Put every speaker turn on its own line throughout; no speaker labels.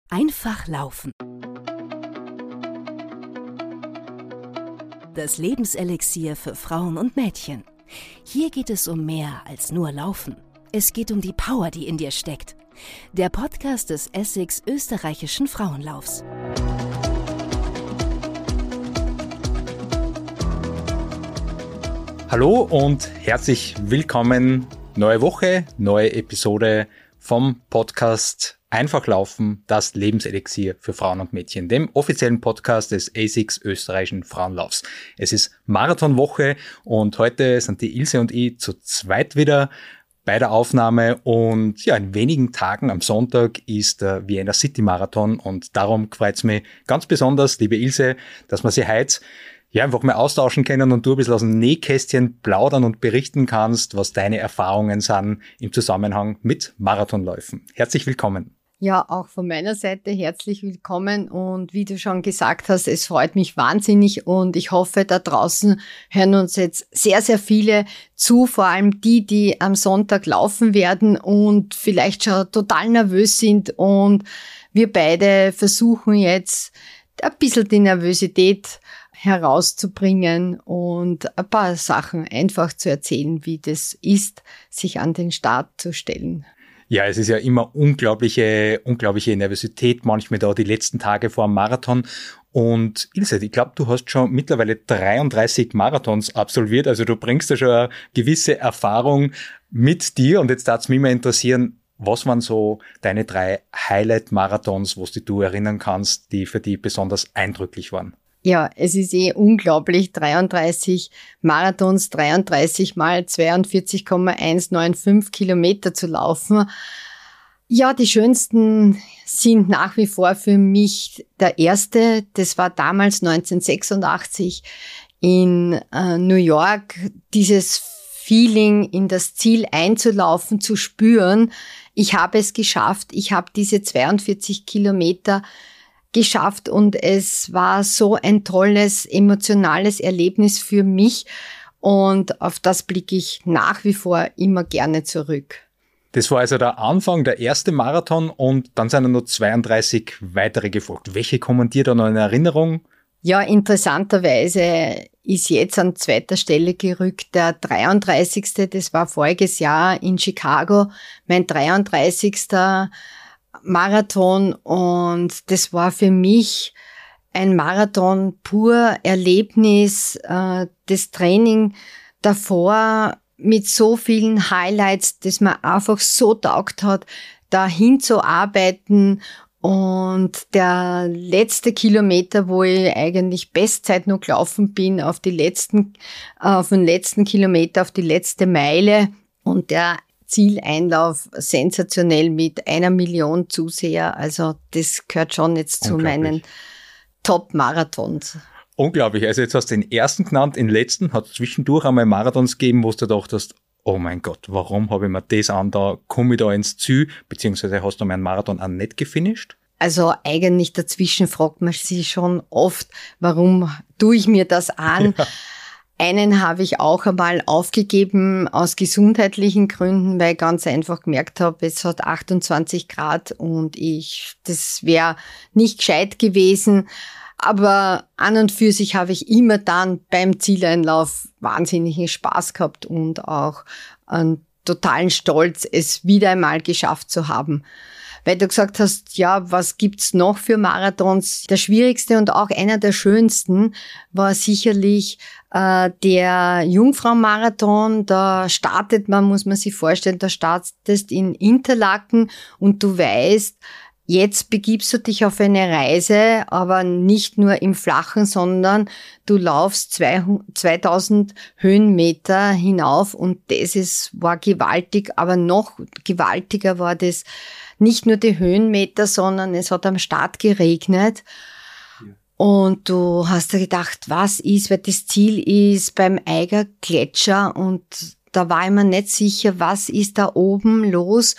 Einfach laufen. Das Lebenselixier für Frauen und Mädchen. Hier geht es um mehr als nur Laufen. Es geht um die Power, die in dir steckt. Der Podcast des Essex österreichischen Frauenlaufs.
Hallo und herzlich willkommen. Neue Woche, neue Episode vom Podcast Einfach laufen, das Lebenselixier für Frauen und Mädchen, dem offiziellen Podcast des ASICS österreichischen Frauenlaufs. Es ist Marathonwoche und heute sind die Ilse und ich zu zweit wieder bei der Aufnahme und ja, in wenigen Tagen am Sonntag ist der Vienna City Marathon und darum freut es mich ganz besonders, liebe Ilse, dass wir sie heute einfach mal austauschen können und du ein bisschen aus dem Nähkästchen plaudern und berichten kannst, was deine Erfahrungen sind im Zusammenhang mit Marathonläufen. Herzlich willkommen.
Ja, auch von meiner Seite herzlich willkommen und wie du schon gesagt hast, es freut mich wahnsinnig und ich hoffe, da draußen hören uns jetzt sehr, sehr viele zu, vor allem die am Sonntag laufen werden und vielleicht schon total nervös sind und wir beide versuchen jetzt ein bisschen die Nervosität herauszubringen und ein paar Sachen einfach zu erzählen, wie das ist, sich an den Start zu stellen.
Ja, es ist ja immer unglaubliche Nervosität, manchmal da die letzten Tage vor dem Marathon. Und Ilse, ich glaube, du hast schon mittlerweile 33 Marathons absolviert, also du bringst ja schon eine gewisse Erfahrung mit dir. Und jetzt darf es mich mal interessieren, was waren so deine 3 Highlight-Marathons, wo du erinnern kannst, die für dich besonders eindrücklich waren?
Ja, es ist unglaublich, 33 Marathons, 33 mal 42,195 Kilometer zu laufen. Ja, die schönsten sind nach wie vor für mich der erste, das war damals 1986 in New York, dieses Feeling, in das Ziel einzulaufen, zu spüren. Ich habe es geschafft, ich habe diese 42 Kilometer geschafft und es war so ein tolles, emotionales Erlebnis für mich und auf das blicke ich nach wie vor immer gerne zurück.
Das war also der Anfang, der erste Marathon und dann sind noch 32 weitere gefolgt. Welche kommen dir da noch in Erinnerung?
Ja, interessanterweise ist jetzt an zweiter Stelle gerückt der 33. Das war voriges Jahr in Chicago, mein 33. Marathon und das war für mich ein Marathon pur Erlebnis, das Training davor mit so vielen Highlights, das mir einfach so taugt hat, dahin zu arbeiten und der letzte Kilometer, wo ich eigentlich Bestzeit noch gelaufen bin, auf den letzten Kilometer, auf die letzte Meile und der Zieleinlauf sensationell mit 1 Million Zuseher. Also das gehört schon jetzt zu meinen Top-Marathons.
Unglaublich. Also jetzt hast du den ersten genannt, den letzten. Hat es zwischendurch einmal Marathons gegeben, wo du gedacht hast, oh mein Gott, warum habe ich mir das an, da komme ich da ins Ziel, beziehungsweise hast du meinen Marathon auch nicht gefinisht?
Also eigentlich dazwischen fragt man sich schon oft, warum tue ich mir das an? Ja. Einen habe ich auch einmal aufgegeben aus gesundheitlichen Gründen, weil ich ganz einfach gemerkt habe, es hat 28 Grad und das wäre nicht gescheit gewesen. Aber an und für sich habe ich immer dann beim Zieleinlauf wahnsinnigen Spaß gehabt und auch einen totalen Stolz, es wieder einmal geschafft zu haben. Weil du gesagt hast, ja, was gibt's noch für Marathons? Der schwierigste und auch einer der schönsten war sicherlich der Jungfrau-Marathon. Da startet man, muss man sich vorstellen, da startest in Interlaken und du weißt, jetzt begibst du dich auf eine Reise, aber nicht nur im Flachen, sondern du laufst 2000 Höhenmeter hinauf und war gewaltig, aber noch gewaltiger war das nicht nur die Höhenmeter, sondern es hat am Start geregnet. Ja. Und du hast dir gedacht, was ist, weil das Ziel ist beim Eiger Gletscher und da war ich mir nicht sicher, was ist da oben los.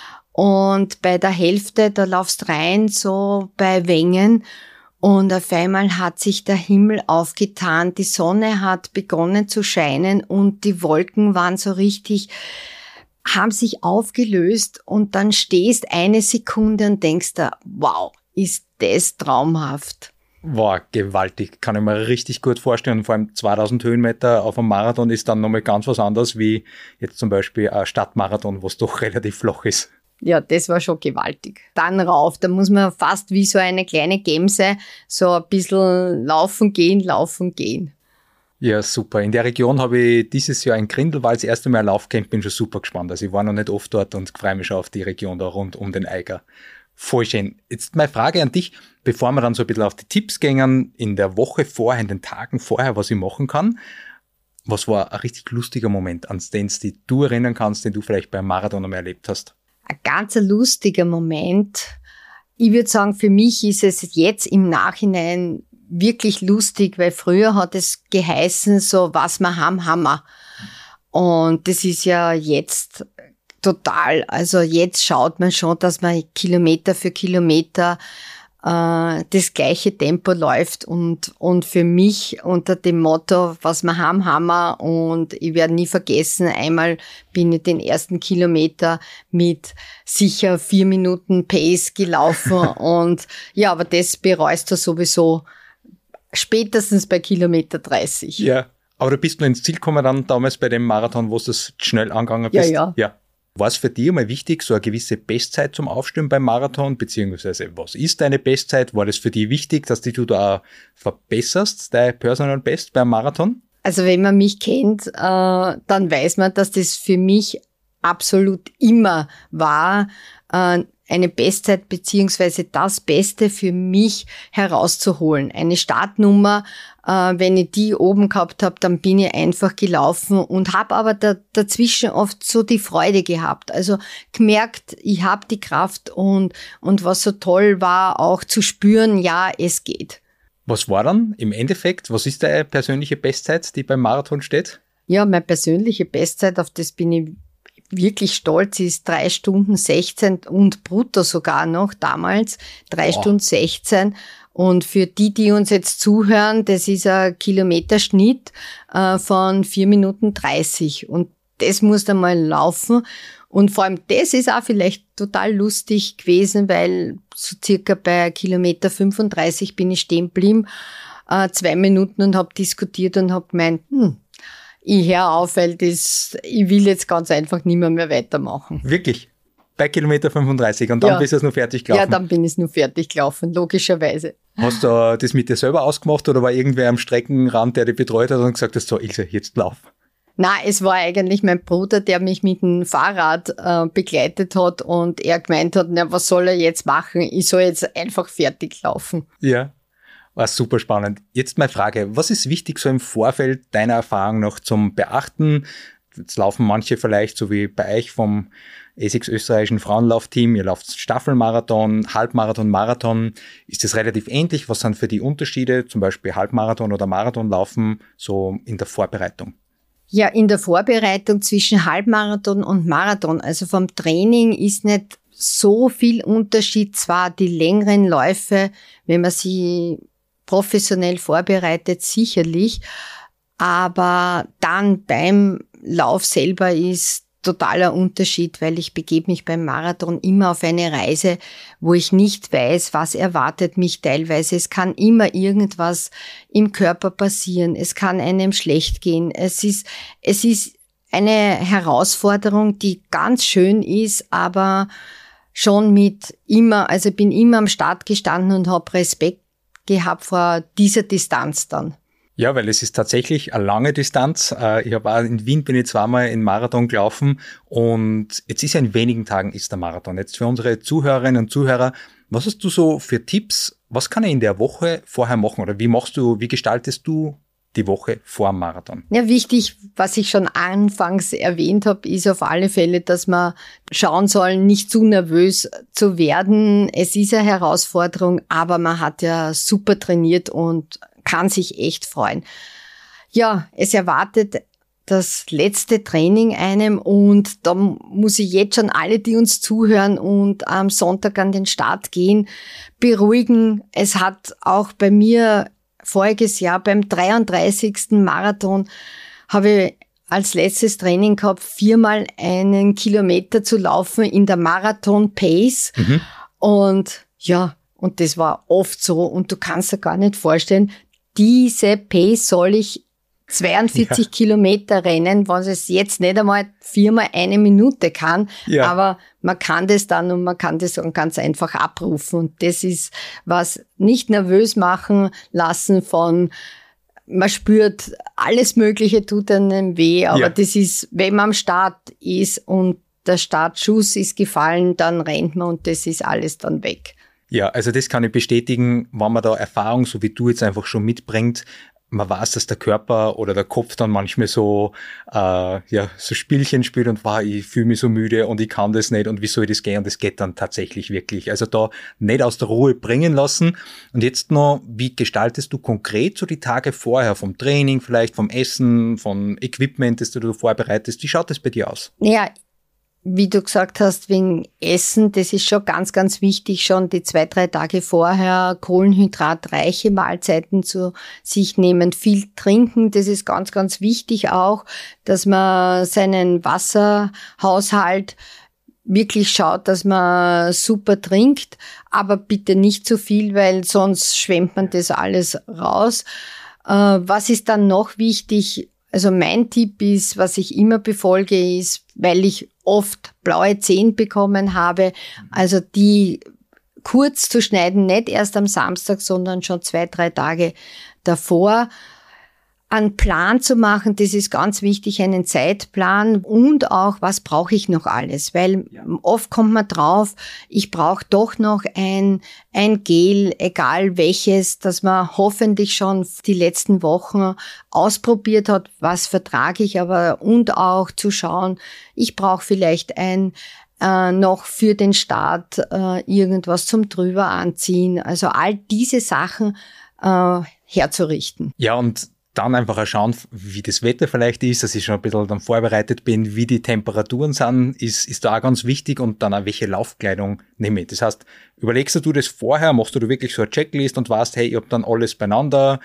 Und bei der Hälfte, da laufst rein, so bei Wengen. Und auf einmal hat sich der Himmel aufgetan, die Sonne hat begonnen zu scheinen und die Wolken waren so richtig haben sich aufgelöst und dann stehst eine Sekunde und denkst da, wow, ist das traumhaft.
War gewaltig, kann ich mir richtig gut vorstellen. Und vor allem 2000 Höhenmeter auf einem Marathon ist dann nochmal ganz was anderes wie jetzt zum Beispiel ein Stadtmarathon, wo es doch relativ flach ist.
Ja, das war schon gewaltig. Dann rauf, da muss man fast wie so eine kleine Gemse so ein bisschen laufen, gehen.
Ja, super. In der Region habe ich dieses Jahr in Grindelwald das erste Mal ein Laufcamp, bin schon super gespannt. Also ich war noch nicht oft dort und freue mich schon auf die Region da rund um den Eiger. Voll schön. Jetzt meine Frage an dich, bevor wir dann so ein bisschen auf die Tipps gehen, in der Woche vorher, in den Tagen vorher, was ich machen kann. Was war ein richtig lustiger Moment, an den du erinnern kannst, den du vielleicht beim Marathon noch mal erlebt hast?
Ein ganz lustiger Moment. Ich würde sagen, für mich ist es jetzt im Nachhinein wirklich lustig, weil früher hat es geheißen, so was wir haben, haben wir. Und das ist ja jetzt total, also jetzt schaut man schon, dass man Kilometer für Kilometer das gleiche Tempo läuft und für mich unter dem Motto, was wir haben, haben wir. Und ich werde nie vergessen, einmal bin ich den ersten Kilometer mit sicher 4 Minuten Pace gelaufen und ja, aber das bereust du sowieso spätestens bei Kilometer 30.
Ja, aber du bist nur ins Ziel gekommen dann damals bei dem Marathon, wo du das schnell angegangen bist?
Ja.
War es für dich mal wichtig, so eine gewisse Bestzeit zum Aufstellen beim Marathon, beziehungsweise was ist deine Bestzeit? War das für dich wichtig, dass du da verbesserst, dein Personal Best beim Marathon?
Also wenn man mich kennt, dann weiß man, dass das für mich absolut immer war, eine Bestzeit beziehungsweise das Beste für mich herauszuholen. Eine Startnummer, wenn ich die oben gehabt habe, dann bin ich einfach gelaufen und habe aber dazwischen oft so die Freude gehabt. Also gemerkt, ich habe die Kraft und was so toll war, auch zu spüren, ja, es geht.
Was war dann im Endeffekt, was ist deine persönliche Bestzeit, die beim Marathon steht?
Ja, meine persönliche Bestzeit, auf das bin ich wirklich stolz, ist 3 Stunden 16 und brutto sogar noch damals, 3 Stunden 16. Und für die uns jetzt zuhören, das ist ein Kilometerschnitt von 4 Minuten 30. Und das muss dann mal laufen. Und vor allem das ist auch vielleicht total lustig gewesen, weil so circa bei Kilometer 35 bin ich stehen geblieben, 2 Minuten und habe diskutiert und habe gemeint, ich höre auf, weil ich will jetzt ganz einfach nicht mehr weitermachen.
Wirklich? Bei Kilometer 35 und dann bist du es noch fertig gelaufen?
Ja, dann bin ich nur fertig gelaufen, logischerweise.
Hast du das mit dir selber ausgemacht oder war irgendwer am Streckenrand, der dich betreut hat und gesagt hat, so Ilse, jetzt lauf?
Nein, es war eigentlich mein Bruder, der mich mit dem Fahrrad begleitet hat und er gemeint hat, na, was soll er jetzt machen? Ich soll jetzt einfach fertig laufen.
Ja. War super spannend. Jetzt meine Frage, was ist wichtig so im Vorfeld deiner Erfahrung noch zum Beachten? Jetzt laufen manche vielleicht, so wie bei euch vom ASICS österreichischen Frauenlaufteam, ihr lauft Staffelmarathon, Halbmarathon, Marathon. Ist das relativ ähnlich? Was sind für die Unterschiede, zum Beispiel Halbmarathon oder Marathonlaufen, so in der Vorbereitung?
Ja, in der Vorbereitung zwischen Halbmarathon und Marathon, also vom Training ist nicht so viel Unterschied. Zwar die längeren Läufe, wenn man sie professionell vorbereitet, sicherlich. Aber dann beim Lauf selber ist totaler Unterschied, weil ich begebe mich beim Marathon immer auf eine Reise, wo ich nicht weiß, was erwartet mich teilweise. Es kann immer irgendwas im Körper passieren. Es kann einem schlecht gehen. Es ist eine Herausforderung, die ganz schön ist, aber schon also ich bin immer am Start gestanden und habe Respekt gehabt vor dieser Distanz dann.
Ja, weil es ist tatsächlich eine lange Distanz. Ich habe auch in Wien bin ich zweimal in Marathon gelaufen und jetzt ist ja in wenigen Tagen ist der Marathon. Jetzt für unsere Zuhörerinnen und Zuhörer, was hast du so für Tipps? Was kann ich in der Woche vorher machen oder wie gestaltest du die Woche vor dem Marathon? Ja,
wichtig, was ich schon anfangs erwähnt habe, ist auf alle Fälle, dass man schauen soll, nicht zu nervös zu werden. Es ist eine Herausforderung, aber man hat ja super trainiert und kann sich echt freuen. Ja, es erwartet das letzte Training einem und da muss ich jetzt schon alle, die uns zuhören und am Sonntag an den Start gehen, beruhigen. Es hat auch bei mir voriges Jahr beim 33. Marathon habe ich als letztes Training gehabt, 4-mal einen Kilometer zu laufen in der Marathon-Pace. Und ja, Und das war oft so. Und du kannst dir gar nicht vorstellen, diese Pace soll ich 42 Kilometer rennen, was es jetzt nicht einmal 4-mal 1 Minute kann. Ja. Aber man kann das dann und man kann das dann ganz einfach abrufen. Und das ist was nicht nervös machen lassen von, man spürt, alles Mögliche tut einem weh. Aber das ist, wenn man am Start ist und der Startschuss ist gefallen, dann rennt man und das ist alles dann weg.
Ja, also das kann ich bestätigen, wenn man da Erfahrung, so wie du jetzt einfach schon mitbringt, man weiß, dass der Körper oder der Kopf dann manchmal so so Spielchen spielt und ich fühle mich so müde und ich kann das nicht und wie soll das gehen? Und das geht dann tatsächlich wirklich. Also da nicht aus der Ruhe bringen lassen. Und jetzt noch, wie gestaltest du konkret so die Tage vorher vom Training, vielleicht vom Essen, vom Equipment, das du vorbereitest? Wie schaut das bei dir aus?
Ja, wie du gesagt hast, wegen Essen, das ist schon ganz, ganz wichtig, schon die 2-3 Tage vorher kohlenhydratreiche Mahlzeiten zu sich nehmen, viel trinken, das ist ganz, ganz wichtig auch, dass man seinen Wasserhaushalt wirklich schaut, dass man super trinkt, aber bitte nicht zu viel, weil sonst schwemmt man das alles raus. Was ist dann noch wichtig? Also mein Tipp ist, was ich immer befolge, ist, weil ich oft blaue Zehen bekommen habe, also die kurz zu schneiden, nicht erst am Samstag, sondern schon 2-3 Tage davor. Einen Plan zu machen, das ist ganz wichtig, einen Zeitplan und auch, was brauche ich noch alles, weil oft kommt man drauf, ich brauche doch noch ein Gel, egal welches, das man hoffentlich schon die letzten Wochen ausprobiert hat, was vertrage ich, aber und auch zu schauen, ich brauche vielleicht noch für den Start irgendwas zum drüber anziehen, also all diese Sachen herzurichten.
Ja, und dann einfach auch schauen, wie das Wetter vielleicht ist, dass ich schon ein bisschen dann vorbereitet bin, wie die Temperaturen sind, ist da auch ganz wichtig und dann auch, welche Laufkleidung nehme ich. Das heißt, überlegst du das vorher, machst du wirklich so eine Checklist und weißt, hey, ich habe dann alles beieinander,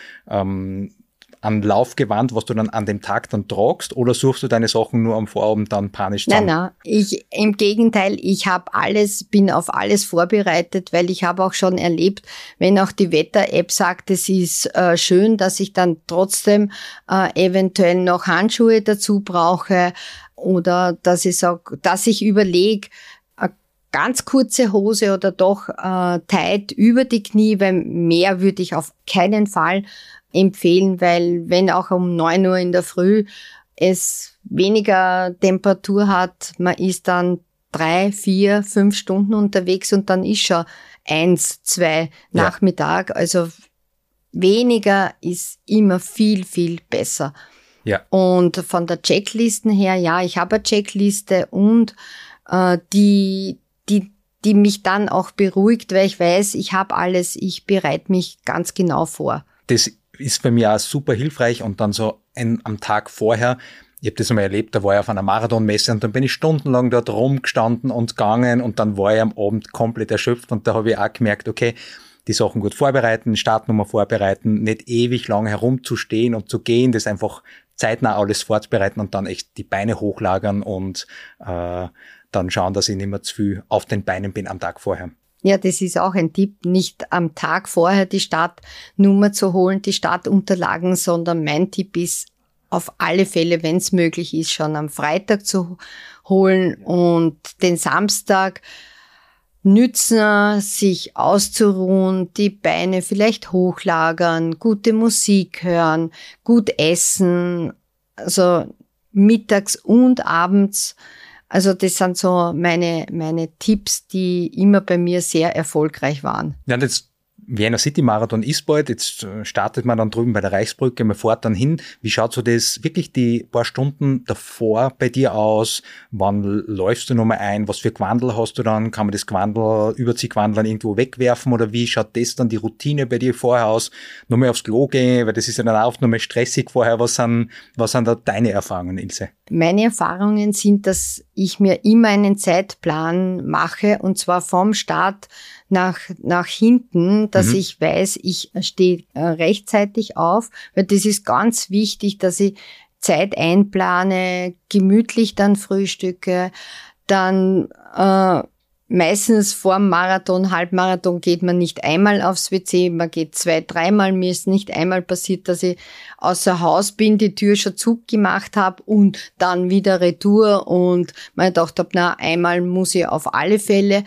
an Laufgewand, was du dann an dem Tag dann tragst, oder suchst du deine Sachen nur am Vorabend dann panisch zusammen?
Nein, im Gegenteil, ich bin auf alles vorbereitet, weil ich habe auch schon erlebt, wenn auch die Wetter-App sagt, es ist schön, dass ich dann trotzdem eventuell noch Handschuhe dazu brauche oder dass ich überlege, ganz kurze Hose oder doch tight über die Knie, weil mehr würde ich auf keinen Fall empfehlen, weil wenn auch um 9 Uhr in der Früh es weniger Temperatur hat, man ist dann 3, 4, 5 Stunden unterwegs und dann ist schon 1, 2 Nachmittag. Also weniger ist immer viel, viel besser.
Ja.
Und von der Checklisten her, ja, ich habe eine Checkliste und die mich dann auch beruhigt, weil ich weiß, ich habe alles, ich bereite mich ganz genau vor.
Das ist bei mir auch super hilfreich und dann so am Tag vorher, ich habe das einmal erlebt, da war ich auf einer Marathonmesse und dann bin ich stundenlang dort rumgestanden und gegangen und dann war ich am Abend komplett erschöpft und da habe ich auch gemerkt, okay, die Sachen gut vorbereiten, Startnummer vorbereiten, nicht ewig lang herumzustehen und zu gehen, das einfach zeitnah alles vorzubereiten und dann echt die Beine hochlagern und dann schauen, dass ich nicht mehr zu viel auf den Beinen bin am Tag vorher.
Ja, das ist auch ein Tipp, nicht am Tag vorher die Startnummer zu holen, die Startunterlagen, sondern mein Tipp ist, auf alle Fälle, wenn es möglich ist, schon am Freitag zu holen und den Samstag nützen, sich auszuruhen, die Beine vielleicht hochlagern, gute Musik hören, gut essen, also mittags und abends. Also das sind so meine Tipps, die immer bei mir sehr erfolgreich waren.
Ja, und jetzt Vienna City Marathon ist bald, jetzt startet man dann drüben bei der Reichsbrücke, man fährt dann hin. Wie schaut so das wirklich die paar Stunden davor bei dir aus? Wann läufst du nochmal ein? Was für Gewandel hast du dann? Kann man das Überziehgewandel irgendwo wegwerfen oder wie schaut das dann die Routine bei dir vorher aus? Nochmal aufs Klo gehen, weil das ist ja dann auch nochmal stressig vorher. Was sind da deine Erfahrungen, Ilse?
Meine Erfahrungen sind, dass ich mir immer einen Zeitplan mache und zwar vom Start nach hinten, dass ich weiß, ich stehe rechtzeitig auf, weil das ist ganz wichtig, dass ich Zeit einplane, gemütlich dann frühstücke, dann meistens vorm Marathon, Halbmarathon geht man nicht einmal aufs WC, man geht 2-3 Mal. Mir ist nicht einmal passiert, dass ich außer Haus bin, die Tür schon zugemacht habe und dann wieder Retour und mir gedacht habe, na, einmal muss ich auf alle Fälle.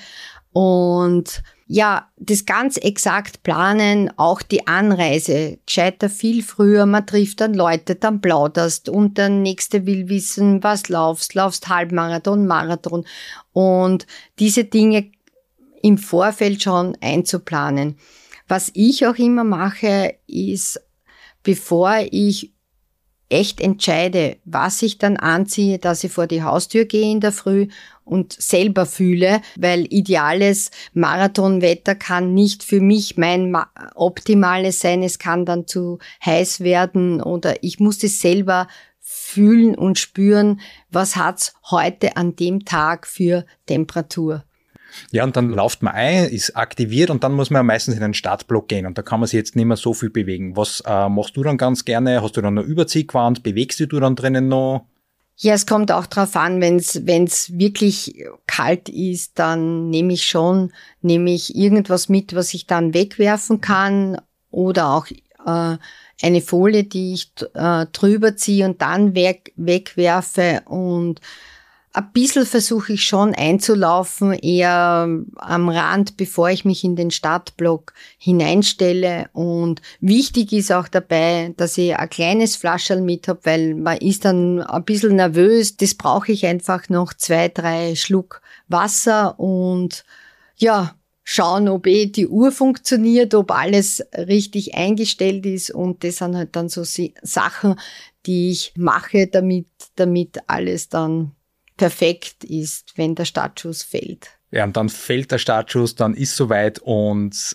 Und ja, das ganz exakt planen, auch die Anreise, gescheiter viel früher, man trifft dann Leute, dann plauderst und der Nächste will wissen, was laufst Halbmarathon, Marathon und diese Dinge im Vorfeld schon einzuplanen. Was ich auch immer mache, ist, bevor ich echt entscheide, was ich dann anziehe, dass ich vor die Haustür gehe in der Früh und selber fühle, weil ideales Marathonwetter kann nicht für mich mein optimales sein, es kann dann zu heiß werden oder ich muss es selber fühlen und spüren, was hat's heute an dem Tag für Temperatur.
Ja, und dann läuft man ein, ist aktiviert und dann muss man ja meistens in den Startblock gehen und da kann man sich jetzt nicht mehr so viel bewegen. Was machst du dann ganz gerne? Hast du dann noch Überziehgewand? Bewegst du dann drinnen noch?
Ja, es kommt auch drauf an, wenn's wirklich kalt ist, dann nehme ich irgendwas mit, was ich dann wegwerfen kann oder auch eine Folie, die ich drüber ziehe und dann wegwerfe und ein bisschen versuche ich schon einzulaufen, eher am Rand, bevor ich mich in den Startblock hineinstelle. Und wichtig ist auch dabei, dass ich ein kleines Flascherl mit habe, weil man ist dann ein bisschen nervös. Das brauche ich einfach noch 2-3 Schluck Wasser und ja, schauen, ob die Uhr funktioniert, ob alles richtig eingestellt ist. Und das sind halt dann so Sachen, die ich mache, damit alles dann perfekt ist, wenn der Startschuss fällt.
Ja, und dann fällt der Startschuss, dann ist soweit und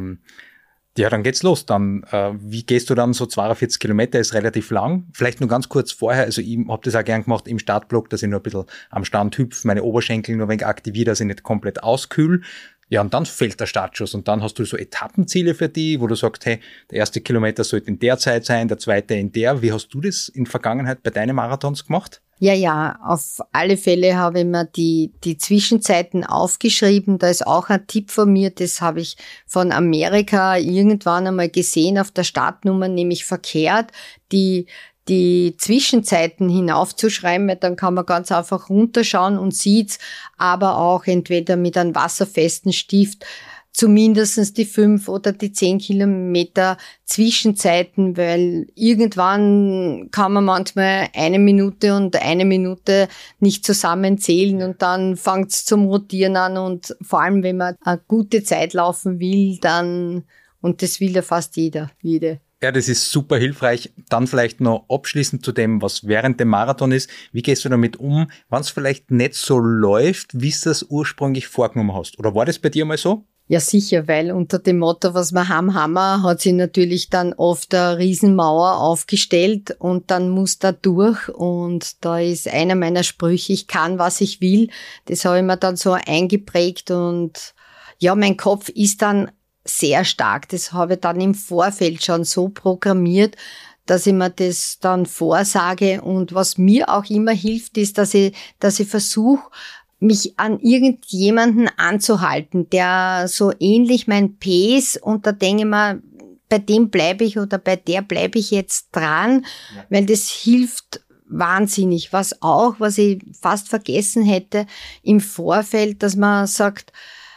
ja, dann geht's los. Dann, wie gehst du dann so 42 Kilometer, ist relativ lang. Vielleicht nur ganz kurz vorher, also ich habe das auch gern gemacht im Startblock, dass ich nur ein bisschen am Stand hüpfe, meine Oberschenkel nur ein wenig aktiviere, dass ich nicht komplett auskühle. Ja, und dann fällt der Startschuss und dann hast du so Etappenziele für die, wo du sagst, hey, der erste Kilometer sollte in der Zeit sein, der zweite in der. Wie hast du das in Vergangenheit bei deinen Marathons gemacht?
Ja, auf alle Fälle habe ich mir die Zwischenzeiten aufgeschrieben. Da ist auch ein Tipp von mir, das habe ich von Amerika irgendwann einmal gesehen auf der Startnummer, nämlich verkehrt, die Zwischenzeiten hinaufzuschreiben, weil dann kann man ganz einfach runterschauen und sieht's, aber auch entweder mit einem wasserfesten Stift zumindest die 5 oder die 10 Kilometer Zwischenzeiten, weil irgendwann kann man manchmal 1 Minute und 1 Minute nicht zusammenzählen und dann fängt's zum Rotieren an und vor allem, wenn man eine gute Zeit laufen will, dann, und das will ja fast jede.
Ja, das ist super hilfreich. Dann vielleicht noch abschließend zu dem, was während dem Marathon ist. Wie gehst du damit um, wenn es vielleicht nicht so läuft, wie du das ursprünglich vorgenommen hast? Oder war das bei dir mal so?
Ja, sicher, weil unter dem Motto, was wir haben, hat sich natürlich dann oft eine Riesenmauer aufgestellt und dann muss da durch und da ist einer meiner Sprüche, ich kann, was ich will. Das habe ich mir dann so eingeprägt und ja, mein Kopf ist dann sehr stark. Das habe ich dann im Vorfeld schon so programmiert, dass ich mir das dann vorsage und was mir auch immer hilft, ist, dass ich versuche, mich an irgendjemanden anzuhalten, der so ähnlich mein Pace und da denke ich mir, bei dem bleibe ich oder bei der bleibe ich jetzt dran, weil das hilft wahnsinnig. Was ich fast vergessen hätte im Vorfeld, dass man sagt,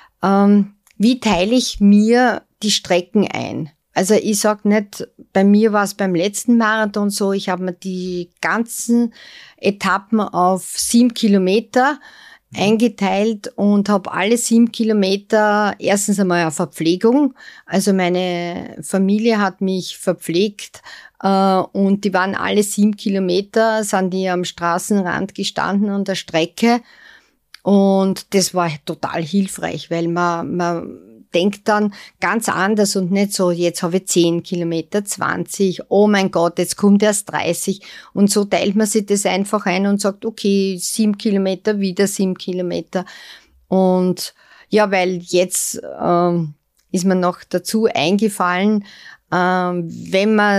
wie teile ich mir die Strecken ein? Also ich sag nicht, bei mir war es beim letzten Marathon so, ich habe mir die ganzen Etappen auf 7 Kilometer eingeteilt und habe alle 7 Kilometer erstens einmal eine Verpflegung. Also meine Familie hat mich verpflegt und die waren alle 7 Kilometer, sind die am Straßenrand gestanden an der Strecke und das war total hilfreich, weil man denkt dann ganz anders und nicht so, jetzt habe ich 10 Kilometer, 20, oh mein Gott, jetzt kommt erst 30. Und so teilt man sich das einfach ein und sagt, okay, 7 Kilometer, wieder 7 Kilometer. Und ja, weil jetzt ist mir noch dazu eingefallen, wenn man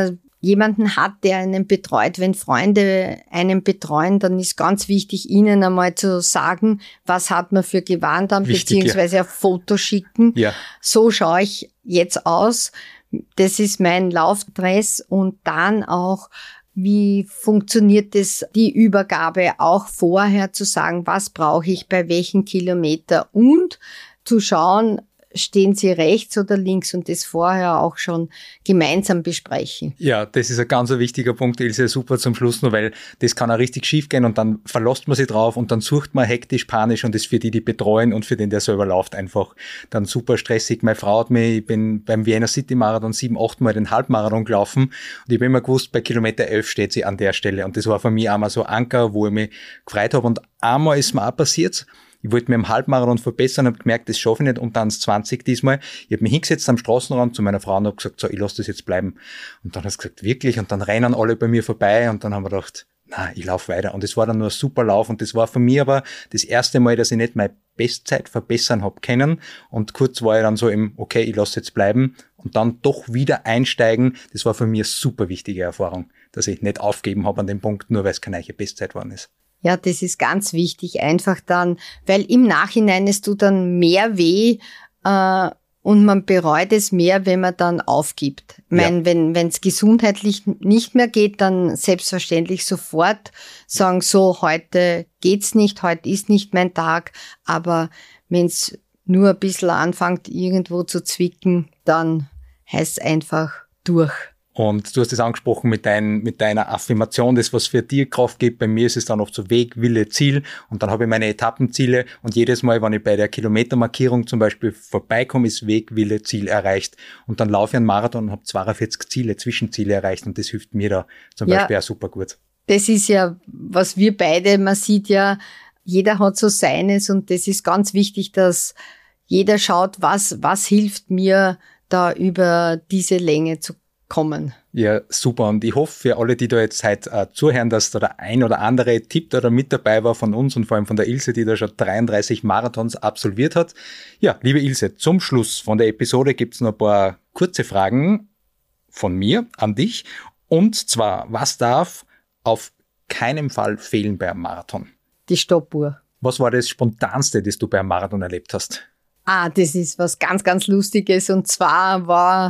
jemanden hat, der einen betreut. Wenn Freunde einen betreuen, dann ist ganz wichtig, ihnen einmal zu sagen, was hat man für Gewand an, beziehungsweise ein Foto schicken.
Ja.
So schaue ich jetzt aus. Das ist mein Laufdress und dann auch, wie funktioniert es, die Übergabe auch vorher zu sagen, was brauche ich bei welchen Kilometer und zu schauen, stehen Sie rechts oder links und das vorher auch schon gemeinsam besprechen.
Ja, das ist ein ganz wichtiger Punkt, Ilse, super zum Schluss noch, weil das kann auch richtig schief gehen und dann verlässt man sich drauf und dann sucht man hektisch, panisch und das für die betreuen und für den, der selber läuft, einfach dann super stressig. Meine Frau hat mich, ich bin beim Vienna City Marathon 7-8 Mal den Halbmarathon gelaufen und ich habe immer gewusst, bei Kilometer 11 steht sie an der Stelle und das war für mich einmal so Anker, wo ich mich gefreut habe und einmal ist mir auch passiert. Ich wollte mir im Halbmarathon verbessern, habe gemerkt, das schaffe ich nicht unter 1,20 diesmal. Ich habe mich hingesetzt am Straßenrand zu meiner Frau und habe gesagt, so, ich lasse das jetzt bleiben. Und dann hat sie gesagt, wirklich? Und dann rennen alle bei mir vorbei und dann haben wir gedacht, na, ich laufe weiter. Und es war dann nur ein super Lauf und das war für mich aber das erste Mal, dass ich nicht meine Bestzeit verbessern habe können. Und kurz war ich dann so im, okay, ich lasse jetzt bleiben und dann doch wieder einsteigen. Das war für mich eine super wichtige Erfahrung, dass ich nicht aufgeben habe an dem Punkt, nur weil es keine neue Bestzeit geworden ist.
Ja, das ist ganz wichtig, einfach dann, weil im Nachhinein es tut dann mehr weh und man bereut es mehr, wenn man dann aufgibt. Ich meine, wenn es gesundheitlich nicht mehr geht, dann selbstverständlich sofort sagen, so, heute geht's nicht, heute ist nicht mein Tag, aber wenn es nur ein bisschen anfängt, irgendwo zu zwicken, dann heißt es einfach durch.
Und du hast es angesprochen mit deiner Affirmation, das, was für dir Kraft gibt. Bei mir ist es dann oft so Weg, Wille, Ziel. Und dann habe ich meine Etappenziele. Und jedes Mal, wenn ich bei der Kilometermarkierung zum Beispiel vorbeikomme, ist Weg, Wille, Ziel erreicht. Und dann laufe ich einen Marathon und habe 42 Ziele, Zwischenziele erreicht. Und das hilft mir da zum Beispiel auch super gut.
Das ist ja, was wir beide, man sieht ja, jeder hat so seines. Und das ist ganz wichtig, dass jeder schaut, was hilft mir, da über diese Länge zu kommen.
Ja, super. Und ich hoffe für alle, die da jetzt heute zuhören, dass da der ein oder andere Tipp da mit dabei war von uns und vor allem von der Ilse, die da schon 33 Marathons absolviert hat. Ja, liebe Ilse, zum Schluss von der Episode gibt's noch ein paar kurze Fragen von mir an dich. Und zwar, was darf auf keinen Fall fehlen bei einem Marathon?
Die Stoppuhr.
Was war das Spontanste, das du bei einem Marathon erlebt hast?
Das ist was ganz, ganz Lustiges. Und zwar war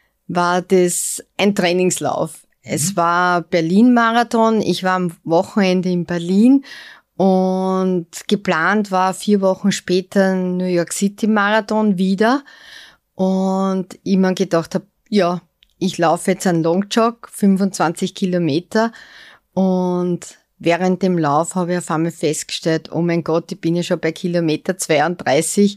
das ein Trainingslauf. Es war Berlin-Marathon. Ich war am Wochenende in Berlin und geplant war 4 Wochen später New York City Marathon wieder. Und ich mir gedacht habe, ja, ich laufe jetzt einen Longjog, 25 Kilometer. Und während dem Lauf habe ich auf einmal festgestellt, oh mein Gott, ich bin ja schon bei Kilometer 32.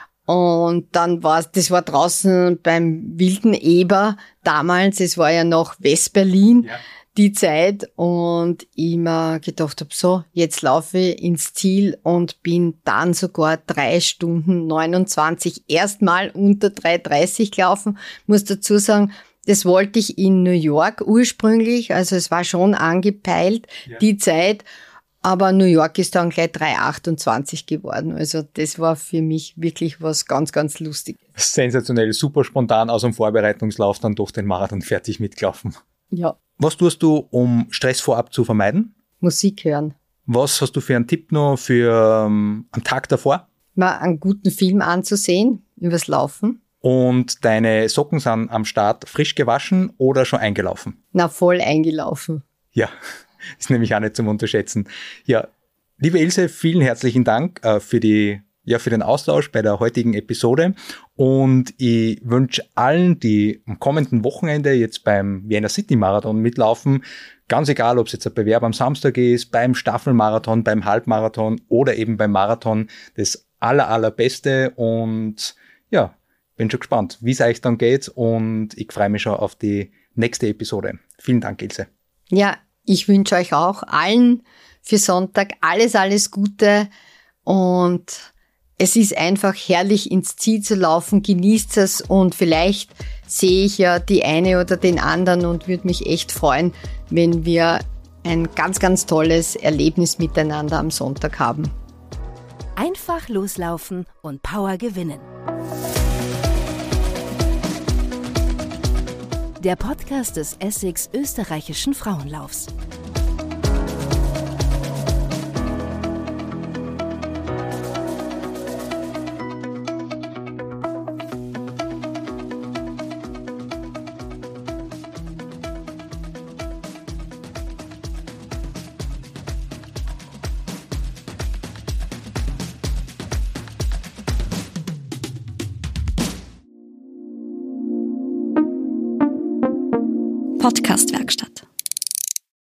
Und dann das war draußen beim Wilden Eber damals, es war ja noch Westberlin, die Zeit. Und ich mir gedacht habe, so, jetzt laufe ich ins Ziel und bin dann sogar 3 Stunden 29 erstmal unter 3:30 gelaufen. Muss dazu sagen, das wollte ich in New York ursprünglich, also es war schon angepeilt, die Zeit. Aber New York ist dann gleich 3:28 geworden. Also das war für mich wirklich was ganz, ganz Lustiges.
Sensationell, super spontan aus dem Vorbereitungslauf dann durch den Marathon fertig mitgelaufen.
Ja.
Was tust du, um Stress vorab zu vermeiden?
Musik hören.
Was hast du für einen Tipp noch für einen Tag davor?
Mal einen guten Film anzusehen, übers Laufen.
Und deine Socken sind am Start frisch gewaschen oder schon eingelaufen?
Na, voll eingelaufen.
Ja. Ist nämlich auch nicht zum Unterschätzen. Ja, liebe Ilse, vielen herzlichen Dank für den Austausch bei der heutigen Episode. Und ich wünsche allen, die am kommenden Wochenende jetzt beim Vienna City Marathon mitlaufen, ganz egal, ob es jetzt ein Bewerb am Samstag ist, beim Staffelmarathon, beim Halbmarathon oder eben beim Marathon, das allerbeste. Und ja, bin schon gespannt, wie es euch dann geht. Und ich freue mich schon auf die nächste Episode. Vielen Dank, Ilse.
Ja, ich wünsche euch auch allen für Sonntag alles Gute und es ist einfach herrlich ins Ziel zu laufen, genießt es und vielleicht sehe ich ja die eine oder den anderen und würde mich echt freuen, wenn wir ein ganz, ganz tolles Erlebnis miteinander am Sonntag haben.
Einfach loslaufen und Power gewinnen. der Podcast des Essex österreichischen Frauenlaufs.
Podcast-Werkstatt.